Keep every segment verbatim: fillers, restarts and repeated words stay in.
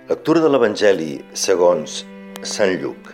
Lectura de l'Evangeli segons Sant Lluc.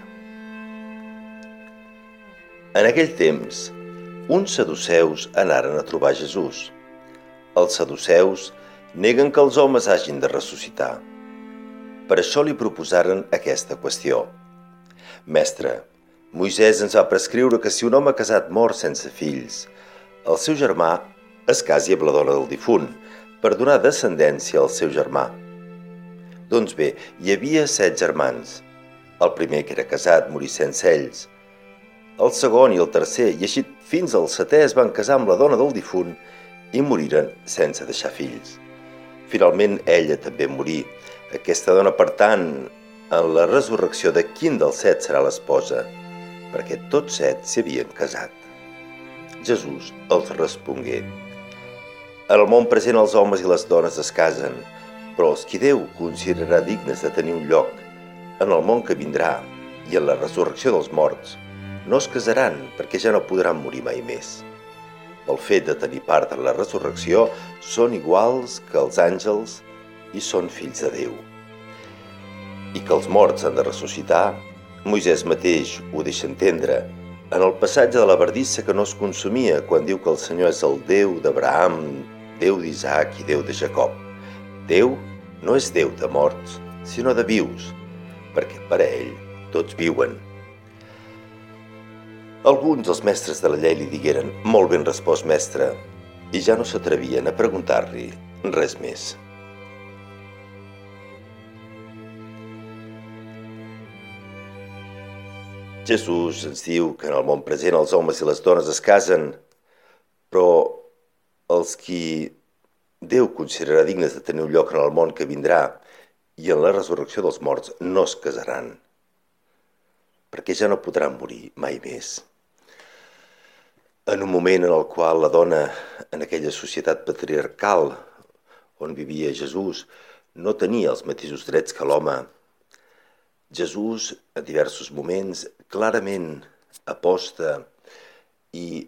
En aquell temps, uns saduceus anaren a trobar Jesús. Els saduceus neguen que els homes hagin de ressuscitar. Per això li proposaren aquesta qüestió. Mestre, Moisès ens va prescriure que si un home casat mor sense fills, el seu germà es casi amb la dona del difunt per donar descendència al seu germà. Doncs bé, hi havia set germans. El primer, que era casat, morí sense ells. El segon i el tercer, i així fins al setè, es van casar amb la dona del difunt i moriren sense deixar fills. Finalment, ella també morí. Aquesta dona, per tant, en la resurrecció de quin dels set serà l'esposa? Perquè tots set s'hi havien casat. Jesús els respongué: en el món present els homes i les dones es casen, però els qui Déu considerarà dignes de tenir un lloc en el món que vindrà i en la resurrecció dels morts no es casaran, perquè ja no podran morir mai més. Pel fet de tenir part en la resurrecció són iguals que els àngels i són fills de Déu. I que els morts han de ressuscitar, Moisès mateix ho deixa entendre en el passatge de la bardissa que no es consumia quan diu que el Senyor és el Déu d'Abraham, Déu d'Isaac i Déu de Jacob. Déu no és Déu de morts, sinó de vius, perquè per a ell tots viuen. Alguns dels mestres de la llei li digueren: molt ben respost, mestre, i ja no s'atrevien a preguntar-li res més. Jesús ens diu que en el món present els homes i les dones es casen, però els qui Déu considerarà dignes de tenir un lloc en el món que vindrà i en la resurrecció dels morts no es casaran, perquè ja no podran morir mai més. En un moment en el qual la dona, en aquella societat patriarcal on vivia Jesús, no tenia els mateixos drets que l'home, Jesús, en diversos moments, clarament aposta i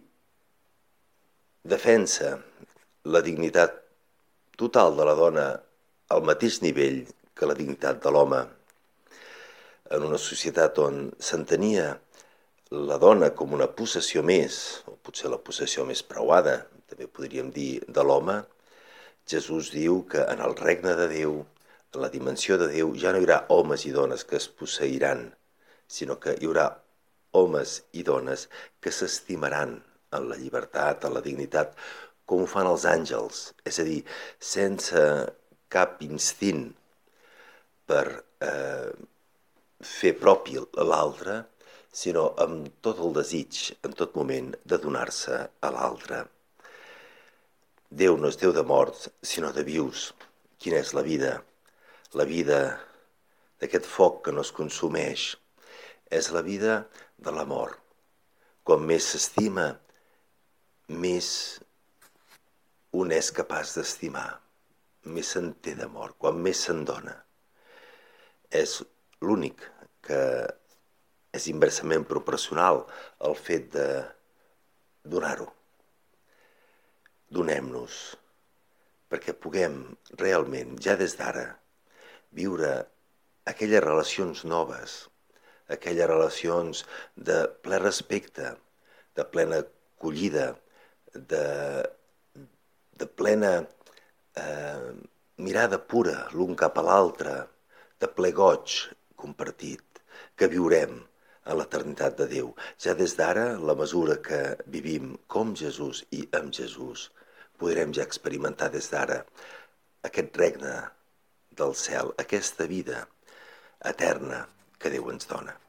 defensa la dignitat total de la dona al mateix nivell que la dignitat de l'home. En una societat on s'entenia la dona com una possessió més, o potser la possessió més preuada, també podríem dir, de l'home, Jesús diu que en el regne de Déu, en la dimensió de Déu, ja no hi haurà homes i dones que es posseiran, sinó que hi haurà homes i dones que s'estimaran en la llibertat, en la dignitat, com ho fan els àngels, és a dir, sense cap instint per eh, fer propi l'altre, sinó amb tot el desig, en tot moment, de donar-se a l'altre. Déu no és Déu de morts, sinó de vius. Quina és la vida? La vida d'aquest foc que no es consumeix és la vida de l'amor. Quan més s'estima, més un és capaç d'estimar, més se'n té d'amor, quan més se'n dona. És l'únic que és inversament proporcional al fet de donar-ho. Donem-nos perquè puguem realment, ja des d'ara, viure aquelles relacions noves, aquelles relacions de ple respecte, de plena acollida, de de plena eh, mirada pura l'un cap a l'altre, de ple goig compartit, que viurem a l'eternitat de Déu. Ja des d'ara, en la mesura que vivim com Jesús i amb Jesús, podrem ja experimentar des d'ara aquest regne del cel, aquesta vida eterna que Déu ens dona.